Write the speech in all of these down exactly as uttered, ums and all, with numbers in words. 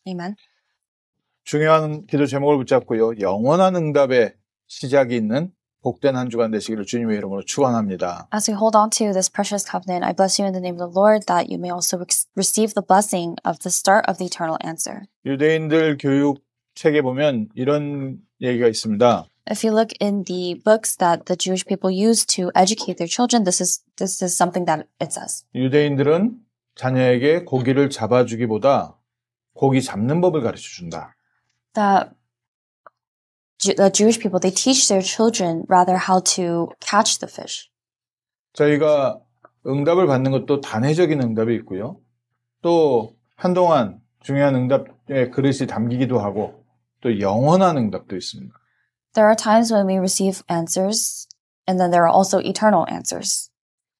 Amen. 중요한 기도 제목을 붙잡고요. 영원한 응답의 시작이 있는 복된 한 주간 되시기를 주님의 이름으로 축원합니다. As we hold on to this precious covenant, I bless you in the name of the Lord that you may also rec- receive the blessing of the start of the eternal answer. 유대인들 교육 책에 보면 이런 얘기가 있습니다. If you look in the books that the Jewish people use to educate their children, this is this is something that it says. 유대인들은 자녀에게 고기를 잡아주기보다 고기 잡는 법을 가르쳐 준다. That Ju- the Jewish people, they teach their children rather how to catch the fish. 저희가 응답을 받는 것도 단회적인 응답이 있고요. 또 한동안 중요한 응답의 그릇이 담기기도 하고 또 영원한 응답도 있습니다. There are times when we receive answers, and then there are also eternal answers.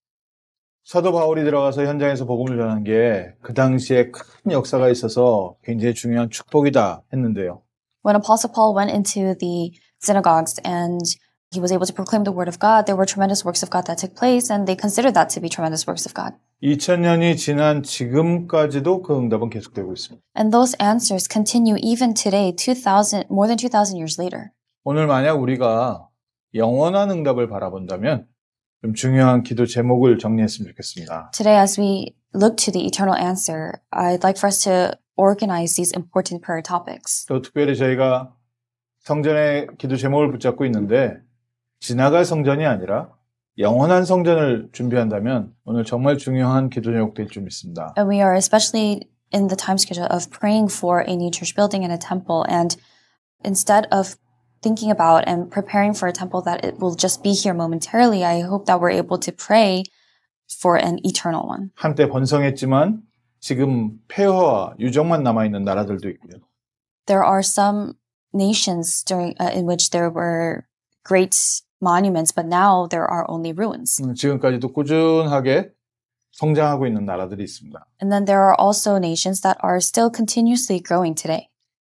사도 바울이 들어가서 현장에서 복음을 전한 게 그 당시에 큰 역사가 있어서 굉장히 중요한 축복이다 했는데요. When Apostle Paul went into the synagogues and he was able to proclaim the word of God, there were tremendous works of God that took place, and they considered that to be tremendous works of God. 이천 년이 지난 지금까지도 그 응답은 계속되고 있습니다. And those answers continue even today, two thousand, more than two thousand years later. 오늘 만약 우리가 영원한 응답을 바라본다면 좀 중요한 기도 제목을 정리했으면 좋겠습니다. Today, as we look to the eternal answer, I'd like for us to organize these important prayer topics. 또 특별히 저희가 성전의 기도 제목을 붙잡고 있는데 지나갈 성전이 아니라 영원한 성전을 준비한다면 오늘 정말 중요한 기도 제목 될 줄 믿습니다. And we are especially in the time schedule of praying for a new church building and a temple. And instead of thinking about and preparing for a temple that it will just be here momentarily, I hope that we're able to pray for an eternal one. 한때 번성했지만 지금 폐허와 유적만 남아있는 나라들도 있고요. There are some nations during uh, in which there were great monuments, but now there are only ruins. 음, 지금까지도 꾸준하게 성장하고 있는 나라들이 있습니다. And then there are also nations that are still continuously growing today.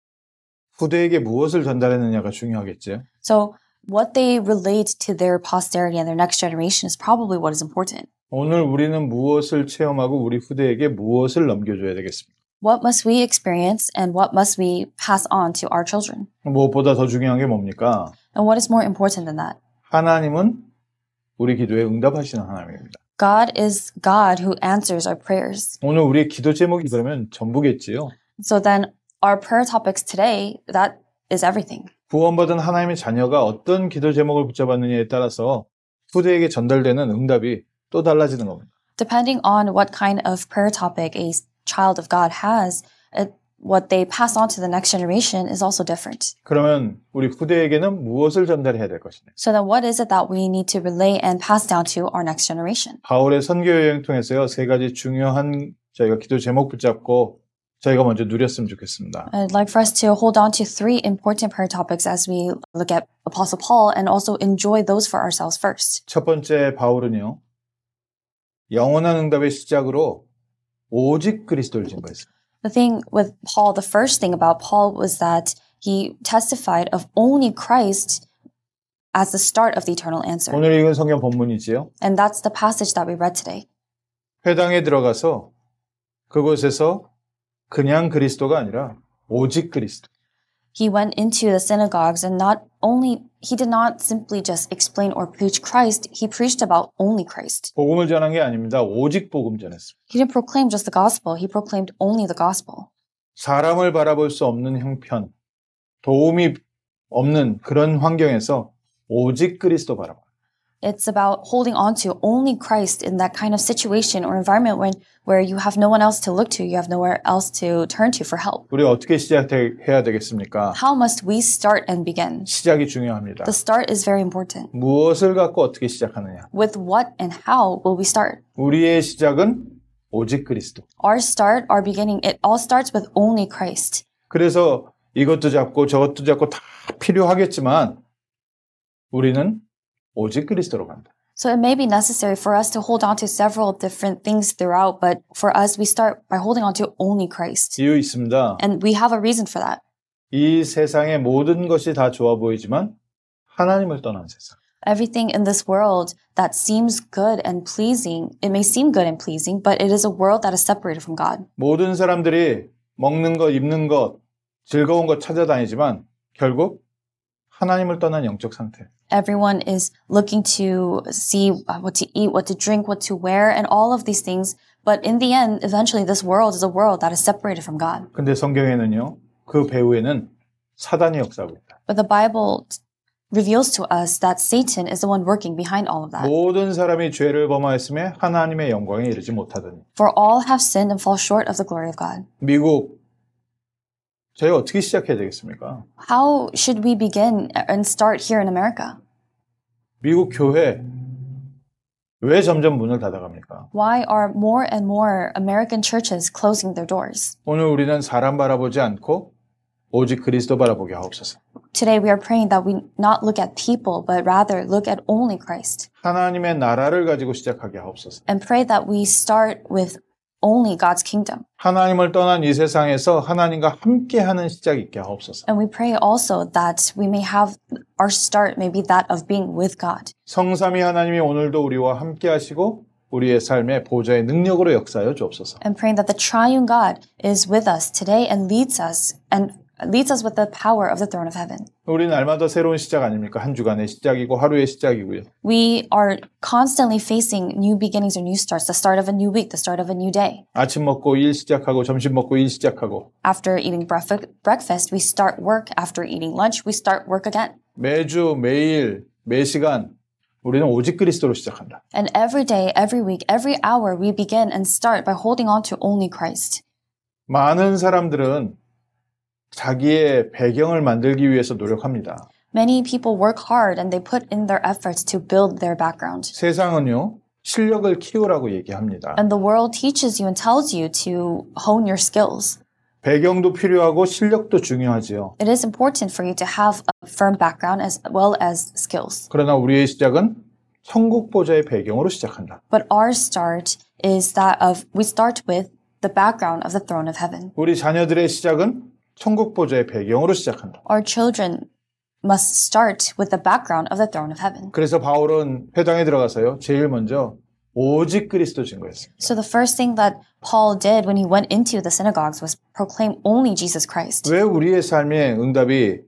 후대에게 무엇을 전달했느냐가 중요하겠죠. So what they relate to their posterity and their next generation is probably what is important. 오늘 우리는 무엇을 체험하고 우리 후대에게 무엇을 넘겨줘야 되겠습니다. What must we experience and what must we pass on to our children? 무엇보다 더 중요한 게 뭡니까? And what is more important than that? 하나님은 우리 기도에 응답하시는 하나님입니다. God is God who answers our prayers. 오늘 우리의 기도 제목이 그러면 전부겠지요. So then our prayer topics today, that is everything. 구원받은 하나님의 자녀가 어떤 기도 제목을 붙잡았느냐에 따라서 후대에게 전달되는 응답이 또 달라지는 겁니다. Depending on what kind of prayer topic a child of God has, it, what they pass on to the next generation is also different. 그러면 우리 후대에게는 무엇을 전달해야 될 것이냐? So then what is it that we need to relay and pass down to our next generation? 바울의 선교 여행 통해서요, 세 가지 중요한 저희가 기도 제목 붙잡고 저희가 먼저 누렸으면 좋겠습니다. I'd like for us to hold on to three important prayer topics as we look at Apostle Paul and also enjoy those for ourselves first. 첫 번째 바울은요, 영원한 응답의 시작으로 오직 그리스도를 증거했어요. The thing with Paul, the first thing about Paul was that he testified of only Christ as the start of the eternal answer. 오늘 읽은 성경 본문이지요. And that's the passage that we read today. 회당에 들어가서 그곳에서 그냥 그리스도가 아니라 오직 그리스도. He went into the synagogues and not only, he did not simply just explain or preach Christ, he preached about only Christ. 복음을 전한 게 아닙니다. 오직 복음 전했습니다. He didn't proclaim just the gospel, he proclaimed only the gospel. 사람을 바라볼 수 없는 형편, 도움이 없는 그런 환경에서 오직 그리스도 바라봐. It's about holding on to only Christ in that kind of situation or environment when, where you have no one else to look to, you have nowhere else to turn to for help. 우리 어떻게 시작해야 되겠습니까? How must we start and begin? 시작이 중요합니다. The start is very important. 무엇을 갖고 어떻게 시작하느냐? With what and how will we start? 우리의 시작은 오직 그리스도. Our start, our beginning, it all starts with only Christ. 그래서 이것도 잡고 저것도 잡고 다 필요하겠지만 우리는 오직 그리스도로 간다. So it may be necessary for us to hold on to several different things throughout, but for us, we start by holding on to only Christ. 이유 있습니다. And we have a reason for that. 이 세상의 모든 것이 다 좋아 보이지만 하나님을 떠난 세상. Everything in this world that seems good and pleasing, it may seem good and pleasing, but it is a world that is separated from God. 모든 사람들이 먹는 것, 입는 것, 즐거운 것 찾아다니지만 결국 하나님을 떠난 영적 상태. Everyone is looking to see what to eat, what to drink, what to wear, and all of these things. But in the end, eventually this world is a world that is separated from God. 근데 성경에는요, 그 배후에는 사단이 역사하고 있다. But the Bible reveals to us that Satan is the one working behind all of that. 모든 사람이 죄를 범하였음에 하나님의 영광에 이르지 못하더니. For all have sinned and fall short of the glory of God. 미국, 저희가 어떻게 시작해야 되겠습니까? How should we begin and start here in America? 미국 교회, 왜 점점 문을 닫아갑니까? Why are more and more American churches closing their doors? 오늘 우리는 사람 바라보지 않고 오직 그리스도 바라보게 하옵소서. Today we are praying that we not look at people, but rather look at only Christ. 하나님의 나라를 가지고 시작하게 하옵소서. And pray that we start with only God's kingdom. 하나님을 떠난 이 세상에서 하나님과 함께하는 시작이 있게 하옵소서. And we pray also that we may have our start maybe that of being with God. 성삼위 하나님이 오늘도 우리와 함께하시고 우리의 삶의 보좌의 능력으로 역사하여 주옵소서. And praying that the triune God is with us today and leads us and leads us with the power of the throne of heaven. 우리는 날마다 새로운 시작 아닙니까? 한 주간의 시작이고 하루의 시작이고요. We are constantly facing new beginnings or new starts, the start of a new week, the start of a new day. 아침 먹고 일 시작하고 점심 먹고 일 시작하고 After eating breakfast, we start work. After eating lunch, we start work again. 매주, 매일, 매 시간 우리는 오직 그리스도로 시작한다. And every day, every week, every hour, we begin and start by holding on to only Christ. 많은 사람들은 자기의 배경을 만들기 위해서 노력합니다. Many people work hard and they put in their efforts to build their background. 세상은요, 실력을 키우라고 얘기합니다. And the world teaches you and tells you to hone your skills. 배경도 필요하고 실력도 중요하지요. It is important for you to have a firm background as well as skills. 그러나 우리의 시작은 천국 보좌의 배경으로 시작한다. But our start is that of, we start with the background of the throne of heaven. 우리 자녀들의 시작은 천국 보좌의 배경으로 시작한다. Our children must start with the background of the throne of heaven. 그래서 바울은 회당에 들어가서요, 제일 먼저 오직 그리스도 증거했습니다. So the first thing that Paul did when he went into the synagogues was proclaim only Jesus Christ. 왜 우리의 삶의 응답이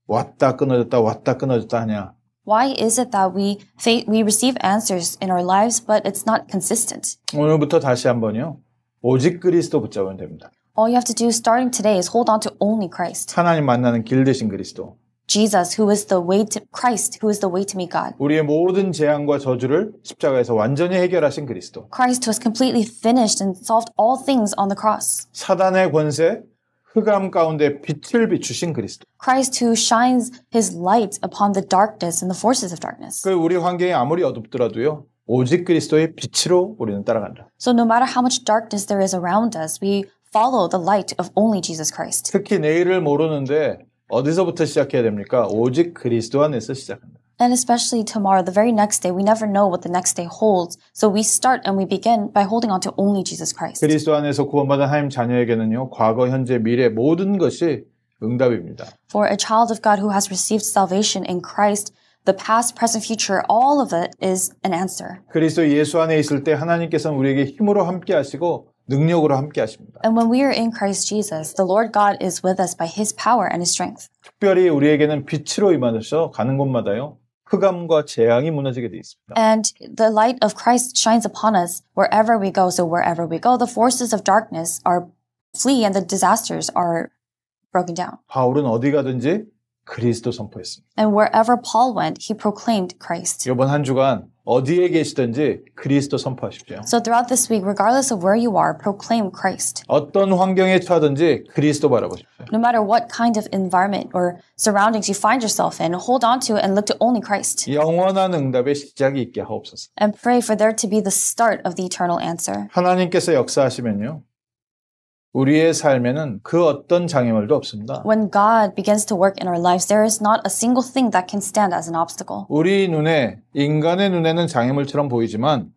왔다 끊어졌다 왔다 끊어졌다 하냐? Why is it that we fa- we receive answers in our lives, but it's not consistent? 오늘부터 다시 한번요, 오직 그리스도 붙잡으면 됩니다. All you have to do starting today is hold on to only Christ. 하나님 만나는 길 되신 그리스도. Jesus, who is the way to Christ, who is the way to meet God. 우리의 모든 재앙과 저주를 십자가에서 완전히 해결하신 그리스도. Christ who has completely finished and solved all things on the cross. 사단의 권세, 흑암 가운데 빛을 비추신 그리스도. Christ who shines his light upon the darkness and the forces of darkness. 그 우리 환경이 아무리 어둡더라도요, 오직 그리스도의 빛으로 우리는 따라간다. So no matter how much darkness there is around us, we follow the light of only Jesus Christ. 특히 내일을 모르는데 어디서부터 시작해야 됩니까? 오직 그리스도 안에서 시작한다. And especially tomorrow, the very next day, we never know what the next day holds. So we start and we begin by holding on to only Jesus Christ. 그리스도 안에서 구원받은 하나님 자녀에게는요, 과거, 현재, 미래 모든 것이 응답입니다. For a child of God who has received salvation in Christ, the past, present, future, all of it is an answer. 그리스도 예수 안에 있을 때 하나님께서는 우리에게 힘으로 함께 하시고 능력으로 함께 하십니다. And when we are in Christ Jesus, the Lord God is with us by His power and His strength. 특별히 우리에게는 빛으로 임하셔서 가는 곳마다요, 흑암과 재앙이 무너지게 되어 있습니다. And the light of Christ shines upon us wherever we go. So wherever we go, the forces of darkness are flee and the disasters are broken down. 바울은 어디 가든지 그리스도 선포했습니다. And wherever Paul went, he proclaimed Christ. 이번 한 주간 어디에 계시든지 그리스도 선포하십시오. So throughout this week, regardless of where you are, proclaim Christ. 어떤 환경에 처하든지 그리스도 바라보십시오. No matter what kind of environment or surroundings you find yourself in, hold on to it and look to only Christ. 영원한 응답의 시작이 있게 하옵소서. And pray for there to be the start of the eternal answer. 하나님께서 역사하시면요, 우리의 삶에는 그 어떤 장애물도 없습니다. When God begins to work in our lives, there is not a single thing that can stand as an obstacle. 우리 눈에, 인간의 눈에는 장애물처럼 보이지만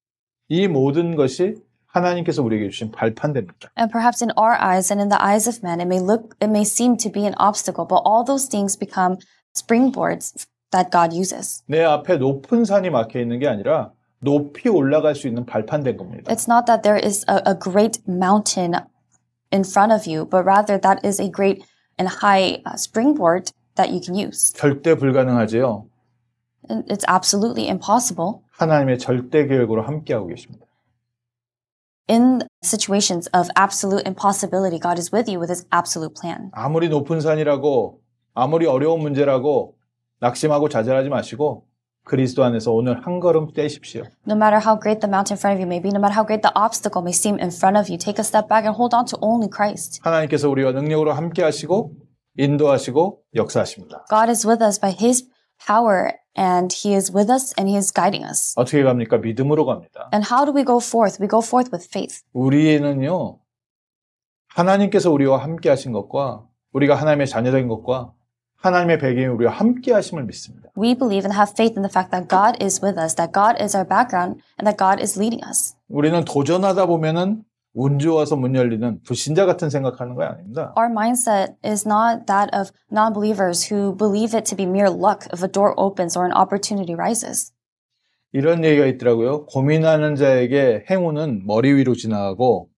이 모든 것이 하나님께서 우리에게 주신 발판됩니다. And perhaps in our eyes and in the eyes of men, it may look, it may seem to be an obstacle, but all those things become springboards that God uses. 내 앞에 높은 산이 막혀 있는 게 아니라 높이 올라갈 수 있는 발판된 겁니다. It's not that there is a, a great mountain in front of you, but rather that is a great and high uh, springboard that you can use. 절대 불가능하지요. And it's absolutely impossible. 하나님의 절대 계획으로 함께하고 계십니다. In situations of absolute impossibility, God is with you with His absolute plan. 아무리 높은 산이라고 아무리 어려운 문제라고 낙심하고 좌절하지 마시고 그리스도 안에서 오늘 한 걸음 떼십시오. No matter how great the mountain in front of you may be, no matter how great the obstacle may seem in front of you, take a step back and hold on to only Christ. 하나님께서 우리와 능력으로 함께하시고 인도하시고 역사하십니다. God is with us by His power, and He is with us and He is guiding us. 어떻게 갑니까? 믿음으로 갑니다. And how do we go forth? We go forth with faith. 우리는요, 하나님께서 우리와 함께하신 것과 우리가 하나님의 자녀된 것과 하나님의 배경이 우리와 함께하심을 믿습니다. We believe and have faith in the fact that God is with us, that God is our background, and that God is leading us. 우리는 도전하다 보면은 운 좋아서 문 열리는 불신자 같은 생각하는 거 아닙니다. Our mindset is not that of non-believers who believe it to be mere luck if a door opens or an opportunity rises. 이런 얘기가 있더라고요. 고민하는 자에게 행운은 머리 위로 지나가고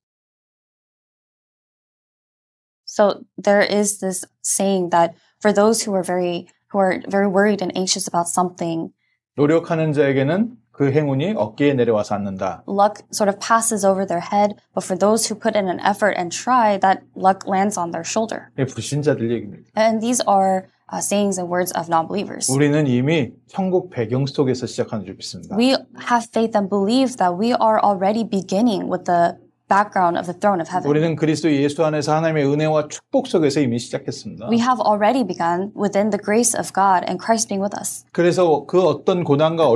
So there is this saying that for those who are very who are very worried and anxious about something, 노력하는 자에게는 그 행운이 어깨에 내려와서 앉는다. luck sort of passes over their head, but for those who put in an effort and try, that luck lands on their shoulder. 이게 불신자들 얘기입니다. And these are uh, sayings and words of non-believers. 우리는 이미 천국 배경 속에서 시작하는 줄 믿습니다. We have faith and believe that we are already beginning with the background of the throne of heaven. 우리는 그리스도 예수 안에서 하나님의 은혜와 축복 속에서 이미 시작했습니다. We have already begun within the grace of God and Christ being with us. 그래서 그 어떤 고난과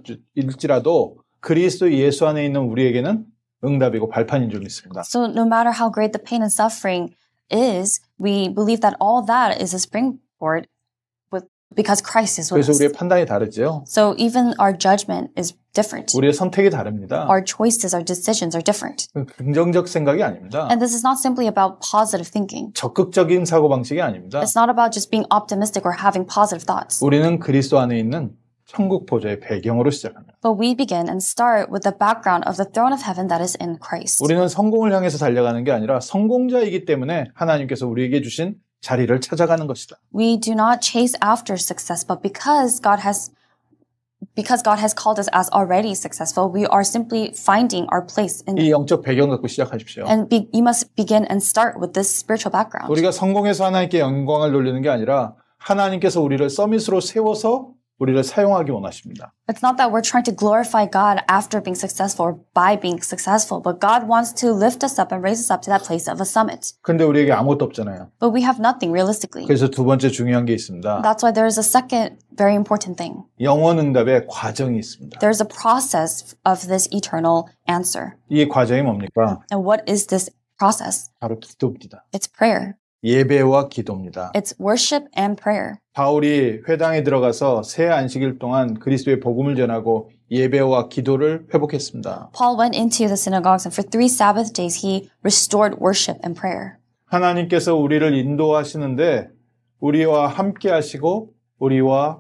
어려움일지라도 그리스도 예수 안에 있는 우리에게는 응답이고 발판인 줄 믿습니다. So no matter how great the pain and suffering is, we believe that all that is a springboard with, because Christ is with 그래서 us. 우리의 판단이 다르죠. So even our judgment is different. 우리의 선택이 다릅니다. Our choices, our decisions are different. 긍정적 생각이 아닙니다. And this is not simply about positive thinking. 적극적인 사고방식이 아닙니다. It's not about just being optimistic or having positive thoughts. 우리는 그리스도 안에 있는 천국 보좌의 배경으로 시작합니다. But we begin and start with the background of the throne of heaven that is in Christ. 우리는 성공을 향해서 달려가는 게 아니라 성공자이기 때문에 하나님께서 우리에게 주신 자리를 찾아가는 것이다. We do not chase after success, but because God has because God has called us as already successful, we are simply finding our place in 이 영적 배경 갖고 시작하십시오. and be, you must begin and start with this spiritual background. 우리가 성공해서 하나님께 영광을 돌리는 게 아니라 하나님께서 우리를 서밋으로 세워서 우리를 사용하기 원하십니다. It's not that we're trying to glorify God after being successful or by being successful, but God wants to lift us up and raise us up to that place of a summit. 근데 우리에게 아무것도 없잖아요. But we have nothing realistically. 그래서 두 번째 중요한 게 있습니다. That's why there is a second very important thing. 영원 응답의 과정이 있습니다. There's a process of this eternal answer. 이 과정이 뭡니까? And what is this process? 바로 기도입니다. It's prayer. 예배와 기도입니다. It's worship and prayer. 바울이 회당에 들어가서 새 안식일 동안 그리스도의 복음을 전하고 예배와 기도를 회복했습니다. Paul went into the synagogues and for three Sabbath days he restored worship and prayer. 하나님께서 우리를 인도하시는데 우리와 함께 하시고 우리와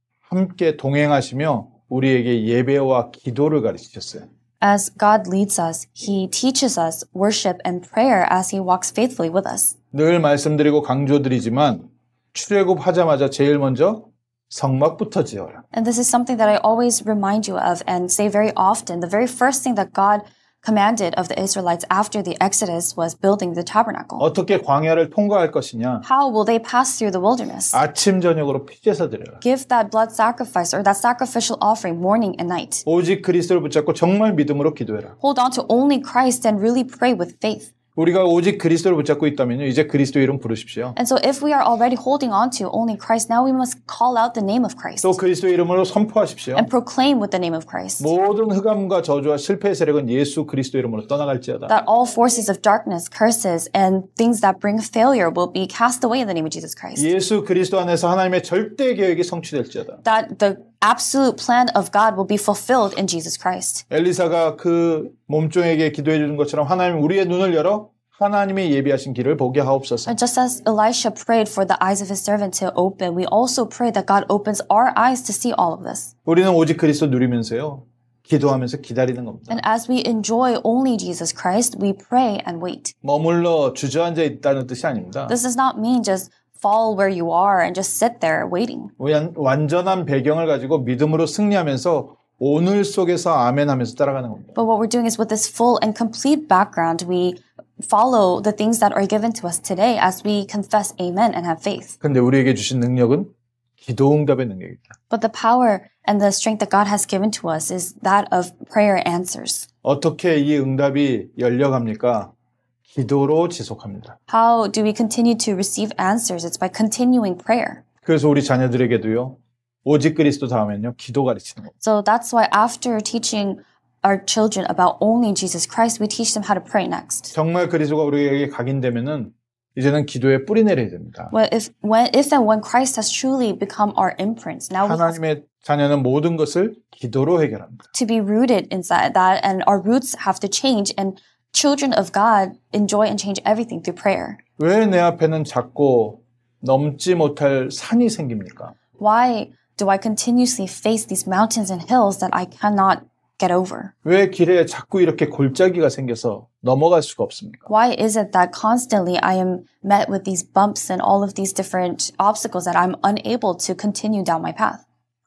함께 동행하시며 우리에게 예배와 기도를 가르치셨어요. As God leads us, he teaches us worship and prayer as he walks faithfully with us. 늘 말씀드리고 강조드리지만 출애굽하자마자 제일 먼저 성막부터 지어라. And this is something that I always remind you of and say very often. The very first thing that God commanded of the Israelites after the Exodus was building the tabernacle. 어떻게 광야를 통과할 것이냐? How will they pass through the wilderness? 아침 저녁으로 피제사 드려라. Give that blood sacrifice or that sacrificial offering morning and night. 오직 그리스도를 붙잡고 정말 믿음으로 기도해라. Hold on to only Christ and really pray with faith. 우리가 오직 그리스도를 붙잡고 있다면요. 이제 그리스도 이름 부르십시오. And so if we are already holding on to only Christ, now we must call out the name of Christ. 또 그리스도 이름으로 선포하십시오. And proclaim with the name of Christ. 모든 흑암과 저주와 실패의 세력은 예수 그리스도 이름으로 떠나갈지어다. That all forces of darkness, curses, and things that bring failure will be cast away in the name of Jesus Christ. 예수 그리스도 안에서 하나님의 절대 계획이 성취될지어다. That the absolute plan of God will be fulfilled in Jesus Christ. 엘리사가 그 몸종에게 기도해 주는 것처럼 하나님 우리의 눈을 열어 하나님의 예비하신 길을 보게 하옵소서. And just as Elisha prayed for the eyes of his servant to open, we also pray that God opens our eyes to see all of this. 우리는 오직 그리스도 누리면서요. 기도하면서 기다리는 겁니다. And as we enjoy only Jesus Christ, we pray and wait. 머물러 주저앉아 있다는 뜻이 아닙니다. This does not mean just fall where you are and just sit there waiting. 완전한 배경을 가지고 믿음으로 승리하면서 오늘 속에서 아멘 하면서 따라가는 겁니다. But what we're doing is with this full and complete background, we follow the things that are given to us today as we confess amen and have faith. 근데 우리에게 주신 능력은 기도 응답의 능력입니다. But the power and the strength that God has given to us is that of prayer answers. 어떻게 이 응답이 열려갑니까? 기도로 지속합니다. How do we continue to receive answers? It's by continuing prayer. 그래서 우리 자녀들에게도요. 오직 그리스도 다음엔요. 기도 가르치는 겁니다. So that's why after teaching our children about only Jesus Christ, we teach them how to pray next. 정말 그리스도가 우리에게 각인되면은 이제는 기도에 뿌리 내려야 됩니다. Well, if when if and when Christ has truly become our imprint, now we have 하나님의 자녀는 모든 것을 기도로 해결합니다. to be rooted inside that, and our roots have to change. And children of God enjoy and change everything through prayer. 왜 내 앞에는 작고 넘지 못할 산이 생깁니까? Why do I continuously face these mountains and hills that I cannot get over? 왜 길에 자꾸 이렇게 골짜기가 생겨서 넘어갈 수가 없습니까? Why is it that constantly I am met with these bumps and all of these different obstacles that I'm unable to continue down my path?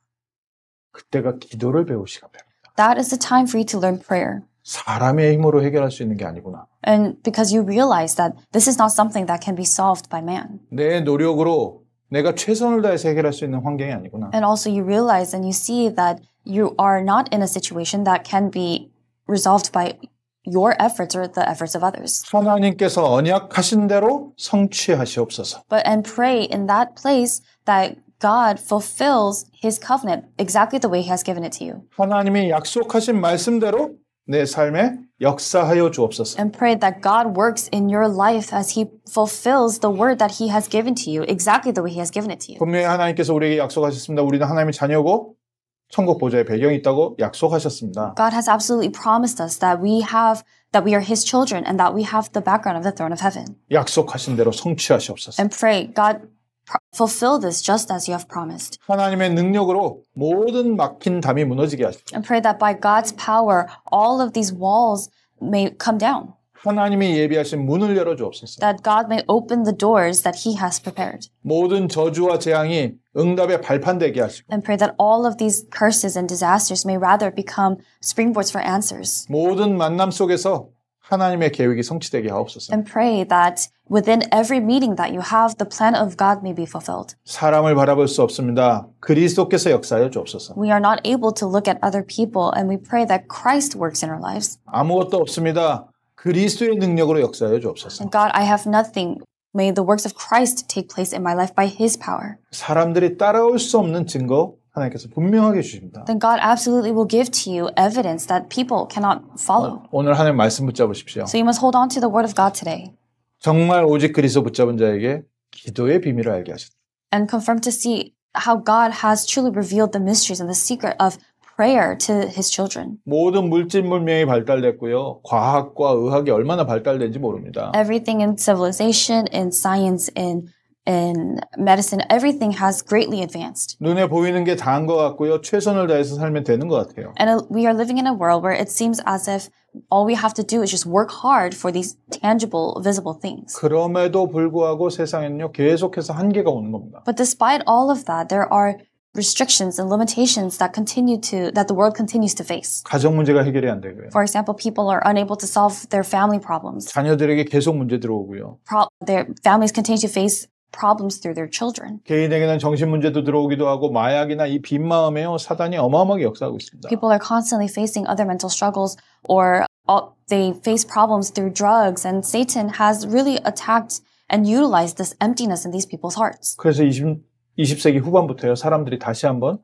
그때가 기도를 배울 시간입니다. That is the time for you to learn prayer. 사람의 힘으로 해결할 수 있는 게 아니구나. And because you realize that this is not something that can be solved by man. 내 노력으로 내가 최선을 다해서 해결할 수 있는 환경이 아니구나. And also you realize and you see that you are not in a situation that can be resolved by your efforts or the efforts of others. 하나님께서 언약하신 대로 성취하시옵소서. But and pray in that place that God fulfills His covenant exactly the way He has given it to you. 하나님이 약속하신 말씀대로 내 삶에 역사하여 주옵소서. And pray that God works in your life as He fulfills the word that He has given to you exactly the way He has given it to you. 분명히 하나님께서 우리에게 약속하셨습니다. 우리는 하나님의 자녀고 천국 보좌의 배경이 있다고 약속하셨습니다. God has absolutely promised us that we have that we are His children and that we have the background of the throne of heaven. 약속하신 대로 성취하시옵소서. And pray, God, fulfill this just as you have promised. 하나님의 능력으로 모든 막힌 담이 무너지게 하시고 And pray that by God's power, all of these walls may come down. 하나님이 예비하신 문을 열어 주옵소서. That God may open the doors that He has prepared. 모든 저주와 재앙이 응답의 발판되게 하시고 And pray that all of these curses and disasters may rather become springboards for answers. 모든 만남 속에서 하나님의 계획이 성취되게 하옵소서. And pray that within every meeting that you have, the plan of God may be fulfilled. 사람을 바라볼 수 없습니다. 그리스도께서 역사하여 주옵소서. We are not able to look at other people, and we pray that Christ works in our lives. 아무것도 없습니다. 그리스도의 능력으로 역사하여 주옵소서. And God, I have nothing. May the works of Christ take place in my life by His power. 사람들이 따라올 수 없는 증거 하나님께서 분명하게 주십니다. Then God absolutely will give to you evidence that people cannot follow. 오늘 하나님 말씀 붙잡으십시오. So you must hold on to the word of God today. 정말 오직 그리스도 붙잡은 자에게 기도의 비밀을 알게 하셨다. And confirm to see how God has truly revealed the mysteries and the secret of prayer to His children. 모든 물질 문명이 발달됐고요. 과학과 의학이 얼마나 발달된지 모릅니다. Everything in civilization, in science, in in medicine, everything has greatly advanced. 눈에 보이는 게 다인 것 같고요. 최선을 다해서 살면 되는 것 같아요. And we are living in a world where it seems as if all we have to do is just work hard for these tangible, visible things. 그럼에도 불구하고 세상에는요. 계속해서 한계가 오는 겁니다. But despite all of that, there are restrictions and limitations that continue to that the world continues to face. 가정 문제가 해결이 안 되고요. For example, people are unable to solve their family problems. 자녀들에게 계속 문제 들어오고요. Pro- their families continue to face problems through their children. 개인에게는 정신 문제도 들어오기도 하고 마약이나 이 빈 마음에요. 사단이 어마어마하게 역사하고 있습니다. People are constantly facing other mental struggles or uh, they face problems through drugs, and Satan has really attacked and utilized this emptiness in these people's hearts. 그래서 이십 세기 후반부터요. 사람들이 다시 한번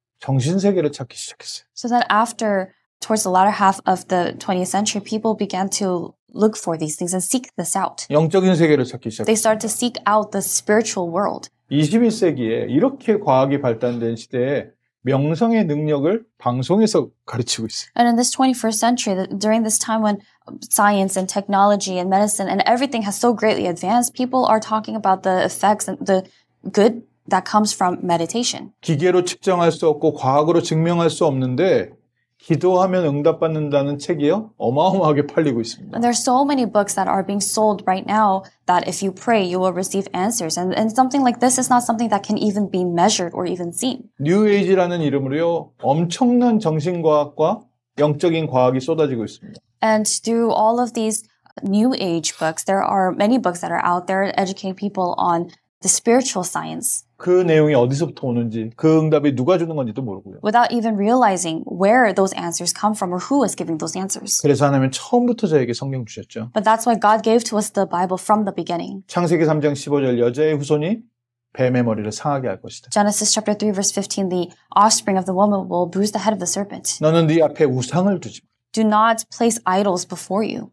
정신세계를 찾기 시작했어요. So that after, towards the latter half of the twentieth century, people began to look for these things and seek this out. 영적인 세계를 찾기 They 시작했어요. started to seek out the spiritual world. 이십일 세기에 이렇게 과학이 발달된 시대에 명상의 능력을 방송에서 가르치고 있어요. And in this twenty-first century, during this time when science and technology and medicine and everything has so greatly advanced, people are talking about the effects and the good that comes from meditation. 기계로 측정할 수 없고 과학으로 증명할 수 없는데 기도하면 응답받는다는 책이요. 어마어마하게 팔리고 있습니다. And there's so many books that are being sold right now that if you pray, you will receive answers. And, and something like this is not something that can even be measured or even seen. 뉴에이지라는 이름으로요. 엄청난 정신과학과 영적인 과학이 쏟아지고 있습니다. And through all of these new age books, there are many books that are out there educating people on the spiritual science. 그 내용이 어디서부터 오는지, 그 응답이 누가 주는 건지도 모르고요. Without even realizing where those answers come from or who is giving those answers. 그래서 하나님은 처음부터 저에게 성경 주셨죠. But that's why God gave to us the Bible from the beginning. 창세기 삼 장 십오 절 여자의 후손이 뱀의 머리를 상하게 할 것이다. Genesis chapter three verse fifteen, the offspring of the woman will bruise the head of the serpent. 너는 네 앞에 우상을 두지 마. Do not place idols before you.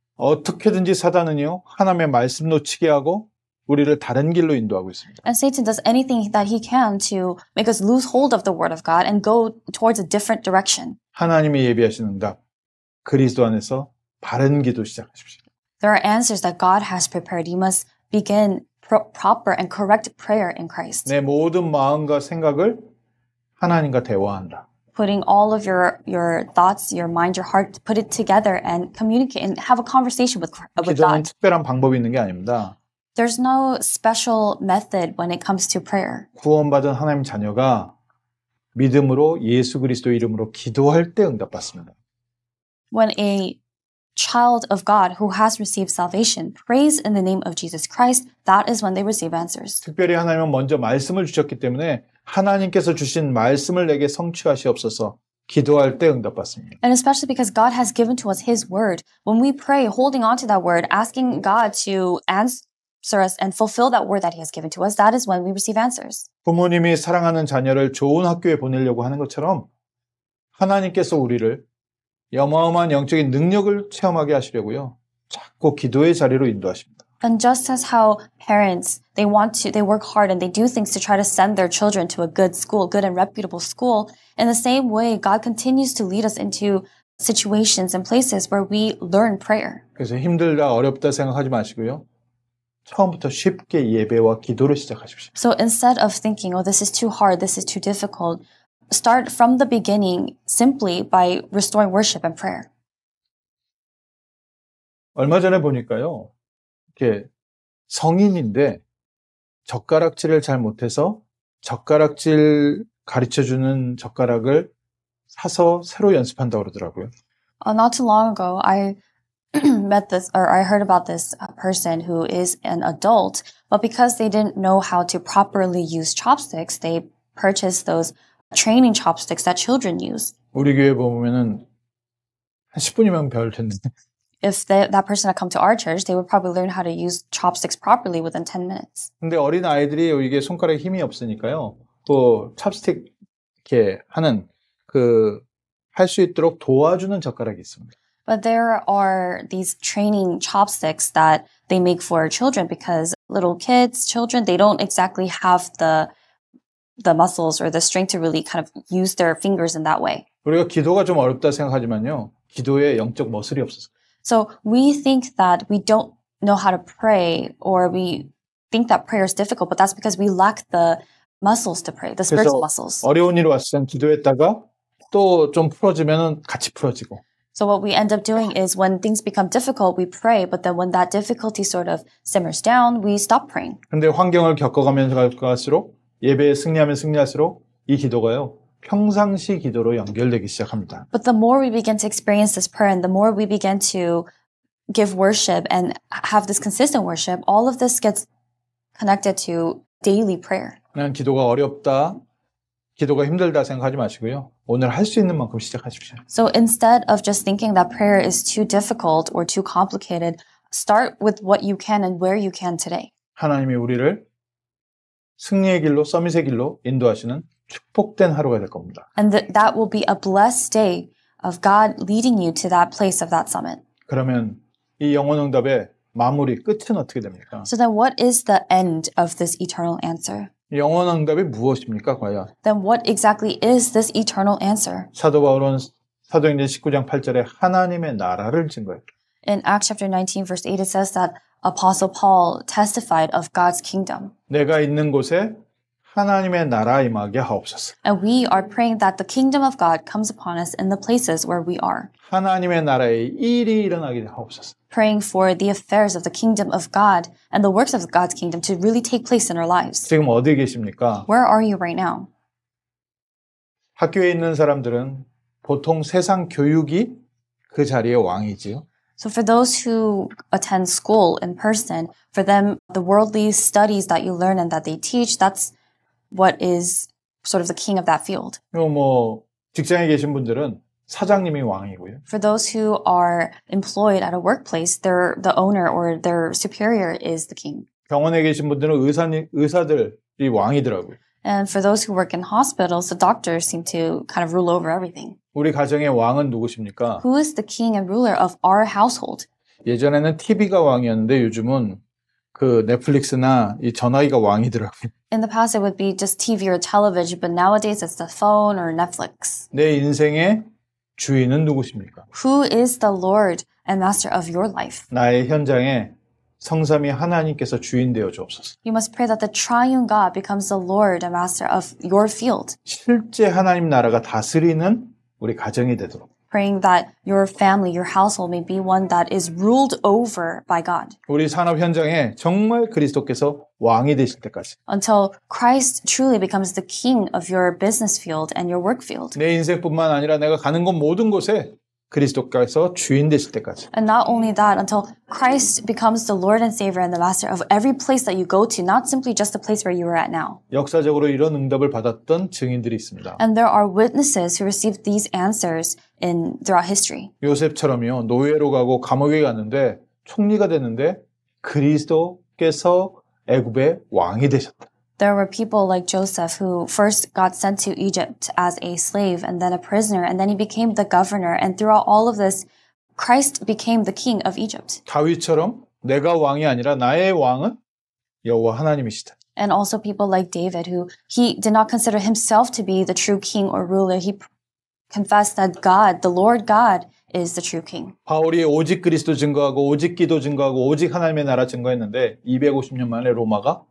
어떻게든지 사단은요. 하나님의 말씀 놓치게 하고 우리를 다른 길로 인도하고 있습니다. And Satan does anything that he can to make us lose hold of the word of God and go towards a different direction. 하나님이 예비하신 응답, 그리스도 안에서 바른 기도 시작하십시오. There are answers that God has prepared. You must begin pro- proper and correct prayer in Christ. 내 모든 마음과 생각을 하나님과 대화한다. Putting all of your, your thoughts, your mind, your heart, put it together and communicate and have a conversation with, with 기도는 God. 특별한 방법이 있는 게 아닙니다. There's no special method when it comes to prayer. 구원받은 하나님 자녀가 믿음으로 예수 그리스도 이름으로 기도할 때 응답받습니다. When a child of God who has received salvation prays in the name of Jesus Christ, that is when they receive answers. 특별히 하나님은 먼저 말씀을 주셨기 때문에 하나님께서 주신 말씀을 내게 성취하시옵소서 기도할 때 응답받습니다. And especially because God has given to us His word. When we pray, holding on to that word, asking God to answer us and fulfill that word that He has given to us, that is when we receive answers. 부모님이 사랑하는 자녀를 좋은 학교에 보내려고 하는 것처럼 하나님께서 우리를 어마어마한 영적인 능력을 체험하게 하시려고요. 자꾸 기도의 자리로 인도하십니다. And just as how parents, they want to, they work hard and they do things to try to send their children to a good school, good and reputable school, in the same way, God continues to lead us into situations and places where we learn prayer. 그래서 힘들다, 어렵다 생각하지 마시고요. 처음부터 쉽게 예배와 기도를 시작하십시오. So instead of thinking, oh, this is too hard, this is too difficult, start from the beginning simply by restoring worship and prayer. 얼마 전에 보니까요. 이렇게 성인인데 젓가락질을 잘 못해서 젓가락질 가르쳐주는 젓가락을 사서 새로 연습한다고 그러더라고요. Uh, not too long ago, I met this, or I heard about this uh, person who is an adult, but because they didn't know how to properly use chopsticks, they purchased those training chopsticks that children use. 우리 교회 보면은 한 십 분이면 배울 텐데. If they, that person had come to our church, they would probably learn how to use chopsticks properly within ten minutes. 근데 어린 아이들이 이게 손가락에 힘이 없으니까요. 또 찹스틱 이렇게 하는 그 할 수 있도록 도와주는 젓가락이 있습니다. But there are these training chopsticks that they make for children because little kids, children, they don't exactly have the the muscles or the strength to really kind of use their fingers in that way. 우리가 기도가 좀 어렵다 생각하지만요. 기도에 영적 머슬이 없어서. So we think that we don't know how to pray or we think that prayer is difficult, but that's because we lack the muscles to pray, the spiritual muscles. 어려운 일이 왔을 땐 기도했다가 또 좀 풀어지면은 같이 풀어지고. So what we end up doing is when things become difficult, we pray, but then when that difficulty sort of simmers down, we stop praying. 근데 환경을 겪어가면서 갈수록 예배에 승리하면 승리할수록 이 기도가요. 평상시 기도로 연결되기 시작합니다. But the more we begin to experience this prayer and the more we begin to give worship and have this consistent worship, all of this gets connected to daily prayer. 난 기도가 어렵다, 기도가 힘들다 생각하지 마시고요. 오늘 할 수 있는 만큼 시작하십시오. So instead of just thinking that prayer is too difficult or too complicated, start with what you can and where you can today. 하나님이 우리를 승리의 길로, 서밋의 길로 인도하시는 축복된 하루가 될 겁니다. And th- that will be a blessed day of God leading you to that place of that summit. 그러면 이 영혼 응답의 마무리, 끝은 어떻게 됩니까? So then what is the end of this eternal answer? 영혼 응답이 무엇입니까, 과연? Then what exactly is this eternal answer? 사도 바울은 사도행전 십구 장 팔 절에 하나님의 나라를 증거해요. In Acts chapter nineteen verse eight it says that Apostle Paul testified of God's kingdom. 내가 있는 곳에 하나님의 나라 임하게 하옵소서. And we are praying that the kingdom of God comes upon us in the places where we are. 하나님의 나라의 일이 일어나게 하옵소서. Praying for the affairs of the kingdom of God and the works of God's kingdom to really take place in our lives. 지금 어디 계십니까? Where are you right now? 학교에 있는 사람들은 보통 세상 교육이 그 자리의 왕이지요. So for those who attend school in person, for them, the worldly studies that you learn and that they teach, that's what is sort of the king of that field. 그리고 뭐 직장에 계신 분들은 사장님이 왕이고요. For those who are employed at a workplace, their the owner or their superior is the king. 병원에 계신 분들은 의사 의사들이 왕이더라고요. And for those who work in hospitals, the doctors seem to kind of rule over everything. 우리 가정의 왕은 누구십니까? Who is the king and ruler of our household? 예전에는 티비가 왕이었는데 요즘은 그 넷플릭스나 이 전화기가 왕이더라고요. In the past, it would be just T V or television, but nowadays it's the phone or Netflix. 내 인생의 주인은 누구십니까? Who is the Lord and Master of your life? 나의 현장에 성삼위 하나님께서 주인 되어 주옵소서. You must pray that the triune God becomes the Lord and Master of your field. 실제 하나님 나라가 다스리는 우리 가정이 되도록. Praying that your family, your household may be one that is ruled over by God. 우리 산업 현장에 정말 그리스도께서 왕이 되실 때까지. Until Christ truly becomes the king of your business field and your work field. 내 인생뿐만 아니라 내가 가는 곳 모든 곳에 그리스도께서 주인 되실 때까지. And not only that, until Christ becomes the Lord and Savior and the Master of every place that you go to, not simply just the place where you are at now. 역사적으로 이런 응답을 받았던 증인들이 있습니다. And there are witnesses who received these answers in throughout history. 요셉처럼요. 노예로 가고 감옥에 갔는데 총리가 됐는데 그리스도께서 애굽의 왕이 되셨다. There were people like Joseph who first got sent to Egypt as a slave and then a prisoner, and then he became the governor. And throughout all of this, Christ became the king of Egypt. 다윗처럼 내가 왕이 아니라 나의 왕은 여호와 하나님이시다. And also people like David who he did not consider himself to be the true king or ruler. He confessed that God, the Lord God, is the true king. 바울이 오직 그리스도 증거하고 오직 기도 증거하고 오직 하나님의 나라 증거했는데 이백오십 년 만에 로마가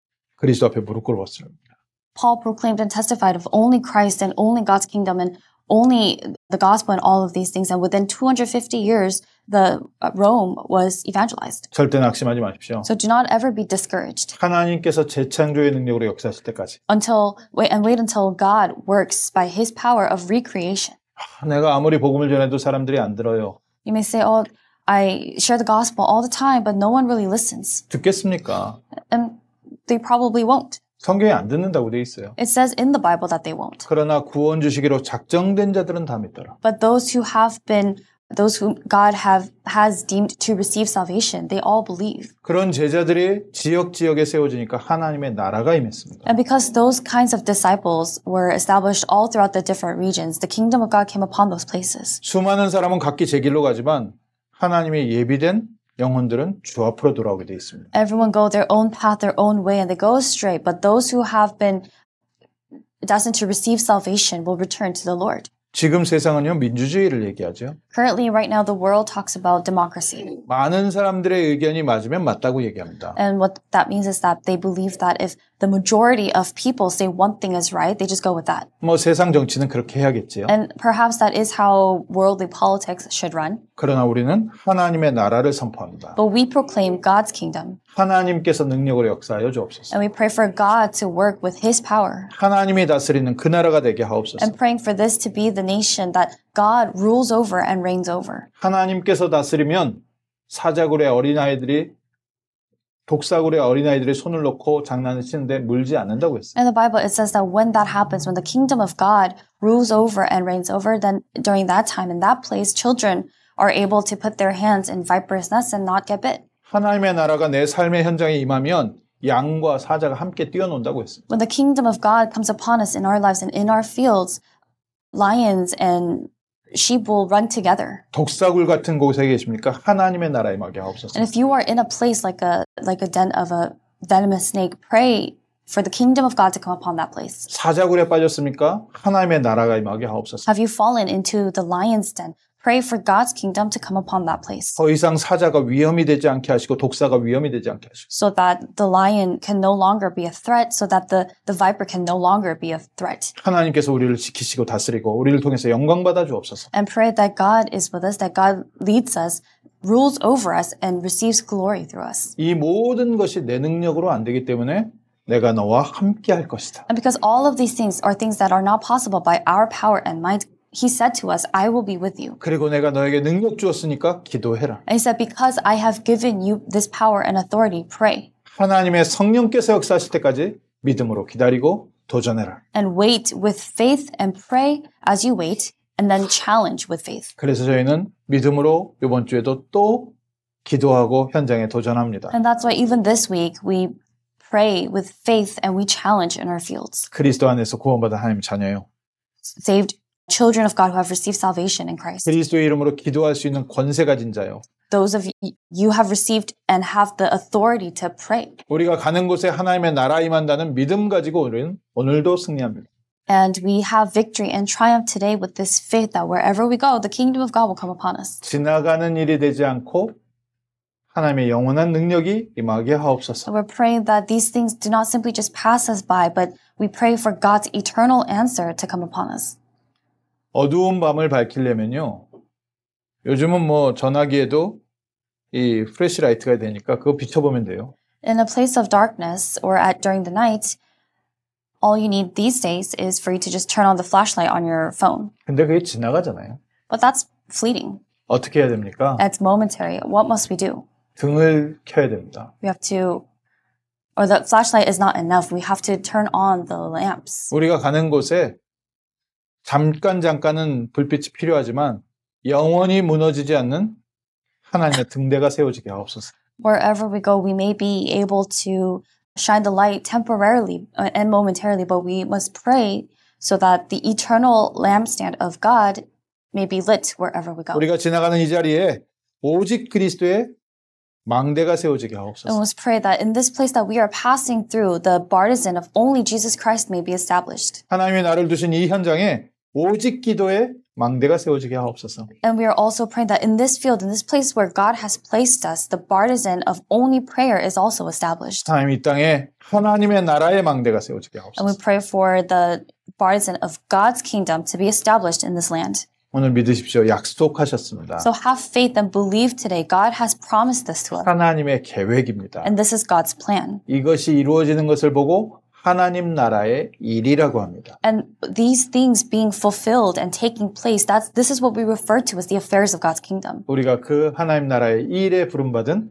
그리스도 앞에 무릎 꿇었습니다. Paul proclaimed and testified of only Christ and only God's kingdom and only the gospel and all of these things. And within two hundred fifty years, the uh, Rome was evangelized. 절대 낙심하지 마십시오. So do not ever be discouraged 하나님께서 재창조의 능력으로 역사하실 때까지. until wait and wait until God works by His power of recreation. 내가 아무리 복음을 전해도 사람들이 안 들어요. You may say, "Oh, I share the gospel all the time, but no one really listens." 듣겠습니까? And they probably won't. 성경에 안 듣는다고 돼 있어요. It says in the Bible that they won't. 그러나 구원 주시기로 작정된 자들은 다 믿더라. But those who have been, those whom God have has deemed to receive salvation, they all believe. 그런 제자들이 지역 지역에 세워지니까 하나님의 나라가 임했습니다. And because those kinds of disciples were established all throughout the different regions, the kingdom of God came upon those places. 수많은 사람은 각기 제 길로 가지만 하나님의 예비된 영혼들은 주 앞으로 돌아오게 돼 있습니다. Everyone go their own path, their own way, and they go straight. But those who have been destined to receive salvation will return to the Lord. 지금 세상은요 민주주의를 얘기하죠. Currently, right now, the world talks about democracy. 많은 사람들의 의견이 맞으면 맞다고 얘기합니다. And what that means is that they believe that if the majority of people say one thing is right, they just go with that. 뭐 세상 정치는 그렇게 해야겠지요. And perhaps that is how worldly politics should run. 그러나 우리는 하나님의 나라를 선포합니다. But we proclaim God's kingdom. 하나님께서 능력으로 역사하여 주옵소서. And we pray for God to work with His power. 하나님이 다스리는 그 나라가 되게 하옵소서. And praying for this to be the nation that God rules over and reigns over. 하나님께서 다스리면 사자굴의 어린아이들이 독사굴의 어린아이들이 손을 놓고 장난을 치는데 물지 않는다고 했어요. In the Bible, it says that when that happens, when the kingdom of God rules over and reigns over, then during that time, in that place, children are able to put their hands in viper's nests and not get bit. 하나님의 나라가 내 삶의 현장에 임하면 양과 사자가 함께 뛰어논다고 했습니다. When the kingdom of God comes upon us in our lives and in our fields, lions and sheep will run together. 독사굴 같은 곳에 계십니까? 하나님의 나라에 임하게 하옵소서. And if you are in a place like a like a den of a venomous snake, pray for the kingdom of God to come upon that place. 사자굴에 빠졌습니까? 하나님의 나라가 임하게 하옵소서. Have you fallen into the lion's den? pray for God's kingdom to come upon that place. 더 이상 사자가 위험이 되지 않게 하시고 독사가 위험이 되지 않게 하시고 So that the lion can no longer be a threat, so that the, the viper can no longer be a threat. 하나님께서 우리를 지키시고 다스리고 우리를 통해서 영광 받아 주옵소서. And pray that God is with us, that God leads us, rules over us, and receives glory through us. 이 모든 것이 내 능력으로 안 되기 때문에 내가 너와 함께 할 것이다. And because all of these things are things that are not possible by our power and might, He said to us, I will be with you. 그리고 내가 너에게 능력 주었으니까 기도해라. And He said, because I have given you this power and authority, pray. 하나님의 성령께서 역사하실 때까지 믿음으로 기다리고 도전해라. And wait with faith and pray as you wait, and then challenge with faith. 그래서 저희는 믿음으로 이번 주에도 또 기도하고 현장에 도전합니다. And that's why even this week we pray with faith and we challenge in our fields. 그리스도 안에서 구원받은 하나님 자녀요. Saved children of God who have received salvation in Christ. 그리스도의 이름으로 기도할 수 있는 권세 가진 자요. Those of you, you have received and have the authority to pray. 우리가 가는 곳에 하나님의 나라 임한다는 믿음 가지고 우리는 오늘도 승리합니다. And we have victory and triumph today with this faith that wherever we go, the kingdom of God will come upon us. 지나가는 일이 되지 않고 하나님의 영원한 능력이 임하게 하옵소서. So we're praying that these things do not simply just pass us by, but we pray for God's eternal answer to come upon us. 어두운 밤을 밝히려면요. 요즘은 뭐 전화기에도 이 플래시라이트가 되니까 그거 비춰보면 돼요. In a place of darkness or at during the night, all you need these days is for you to just turn on the flashlight on your phone. 근데 그게 지나가잖아요. But that's fleeting. 어떻게 해야 됩니까? It's momentary. What must we do? 등을 켜야 됩니다. We have to, or the flashlight is not enough. We have to turn on the lamps. 우리가 가는 곳에 잠깐 잠깐은 불빛이 필요하지만 영원히 무너지지 않는 하나님의 등대가 세워지게 하옵소서. Wherever we go, we may be able to shine the light temporarily and momentarily, but we must pray so that the eternal lampstand of God may be lit wherever we go. 우리가 지나가는 이 자리에 오직 그리스도의 망대가 세워지게 And we 하옵소서. must pray that in this place that we are passing through, the partisan of only Jesus Christ may be established. 하나님이 나를 두신 이 현장에 오직 기도의 망대가 세워지게 하옵소서. And we are also praying that in this field, in this place where God has placed us, the partisan of only prayer is also established. 하나님 이 땅에 하나님의 나라의 망대가 세워지게 And we 하옵소서. pray for the partisan of God's kingdom to be established in this land. 오늘 믿으십시오. 약속하셨습니다. So have faith and believe today. God has promised this to us. 하나님의 계획입니다. And this is God's plan. 이것이 이루어지는 것을 보고 하나님 나라의 일이라고 합니다. And these things being fulfilled and taking place, that's, this is what we refer to as the affairs of God's kingdom. 우리가 그 하나님 나라의 일에 부름받은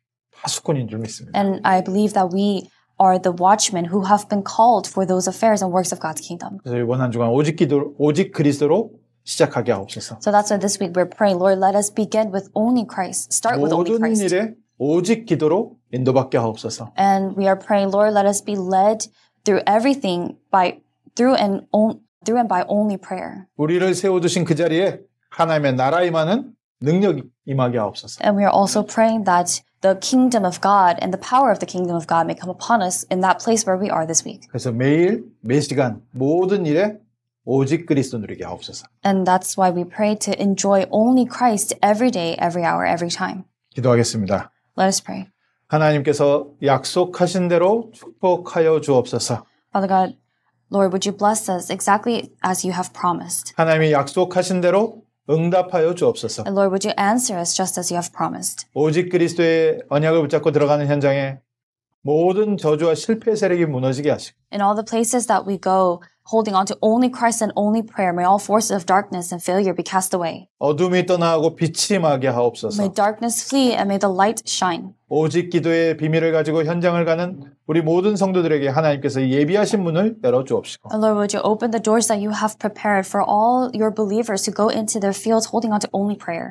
파수꾼인 줄 믿습니다. And I believe that we are the watchmen who have been called for those affairs and works of God's kingdom. 그래서 이번 한 주간 오직 기도, 오직 그리스도로 시작하게 하옵소서. So that's why this week we're praying, Lord, let us begin with only Christ. Start with only 모든 Christ. 일에 오직 기도로 인도받게 하옵소서. And we are praying, Lord, let us be led through everything by through and on, through and by only prayer. 우리를 세워두신 그 자리에 하나님의 나라 임하는 능력이 임하게 하옵소서. And we are also praying that the kingdom of God and the power of the kingdom of God may come upon us in that place where we are this week. 그래서 매일 매 시간 모든 일에 오직 그리스도 누리게 하옵소서. And that's why we pray to enjoy only Christ every day, every hour, every time. 기도하겠습니다. Let us pray. 하나님께서 약속하신 대로 축복하여 주옵소서. Father God, Lord, would you bless us exactly as you have promised? 하나님이 약속하신 대로 응답하여 주옵소서. And Lord, would you answer us just as you have promised? 오직 그리스도의 언약을 붙잡고 들어가는 현장에 모든 저주와 실패 세력이 무너지게 하시고 In all the places that we go, holding on to only Christ and only prayer, may all forces of darkness and failure be cast away. 어둠이 떠나가고 빛이 임하게 May 하옵소서. darkness flee and may the light shine. 오직 기도의 비밀을 가지고 현장을 가는 우리 모든 성도들에게 하나님께서 예비하신 문을 열어 주옵시고 And Lord, would you open the doors that you have prepared for all your believers who go into their fields holding on to only prayer.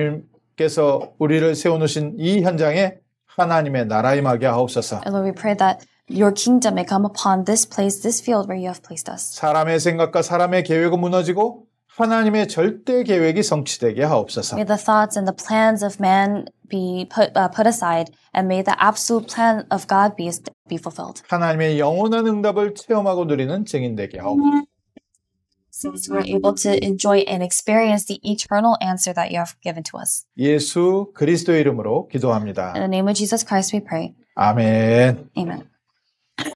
하나님께서 우리를 세워놓으신 이 현장에 하나님의 나라 임하게 하옵소서. And Lord, we pray that your kingdom may come upon this place, this field where you have placed us. 사람의 생각과 사람의 계획은 무너지고 하나님의 절대 계획이 성취되게 하옵소서. May the thoughts and the plans of man be put uh, put aside, and may the absolute plan of God be be fulfilled. 하나님의 영원한 응답을 체험하고 누리는 증인되게 하옵소서. since we're able to enjoy and experience the eternal answer that you have given to us. 예수 그리스도의 이름으로 기도합니다. In the name of Jesus Christ we pray. 아멘. Amen.